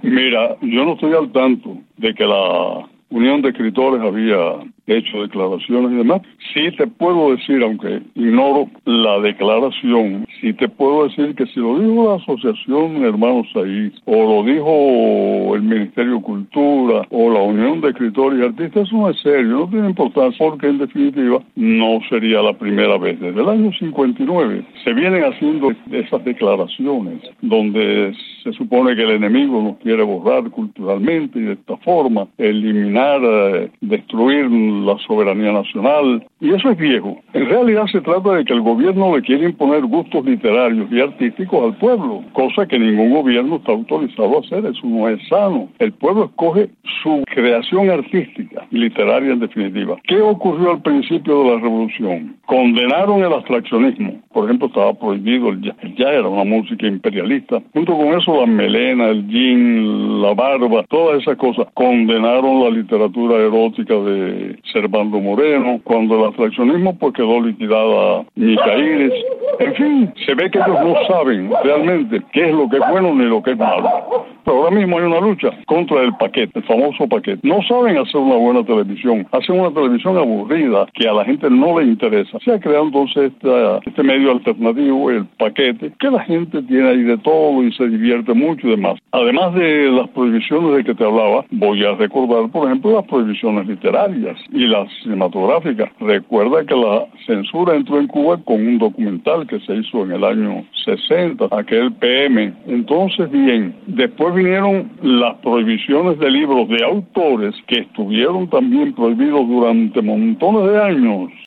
Mira, yo no estoy al tanto de que la Unión de Escritores había hecho declaraciones y demás. Sí te puedo decir, aunque ignoro la declaración, sí te puedo decir que si lo dijo la Asociación Hermanos Saiz, o lo dijo el Ministerio de Cultura, o la Unión de Escritores y Artistas, eso no es serio, no tiene importancia, porque en definitiva no sería la primera vez. Desde el año 59 se vienen haciendo esas declaraciones, donde se supone que el enemigo nos quiere borrar culturalmente y de esta forma eliminar, destruir la soberanía nacional, y eso es viejo. En realidad se trata de que el gobierno le quiere imponer gustos literarios y artísticos al pueblo, cosa que ningún gobierno está autorizado a hacer. Eso no es sano. El pueblo escoge su creación artística y literaria en definitiva. ¿Qué ocurrió al principio de la revolución? Condenaron el abstraccionismo. Por ejemplo, estaba prohibido el jazz. El jazz era una música imperialista. Junto con eso, la melena, el jean, la barba, todas esas cosas. Condenaron la literatura erótica de Servando Moreno, cuando el abstraccionismo pues quedó liquidada Micaíres. En fin, se ve que ellos no saben realmente qué es lo que es bueno ni lo que es malo. Pero ahora mismo hay una lucha contra el paquete, el famoso paquete. No saben hacer una buena televisión, hacen una televisión aburrida que a la gente no le interesa. Se ha creado entonces este medio alternativo, el paquete, que la gente tiene ahí de todo y se divierte mucho y demás. Además de las prohibiciones de que te hablaba, voy a recordar, por ejemplo, las prohibiciones literarias y las cinematográficas. Recuerda que la censura entró en Cuba con un documental que se hizo en el año 60, aquel PM. Entonces, bien, después vinieron las prohibiciones de libros de autores que estuvieron también prohibidos durante montones de años.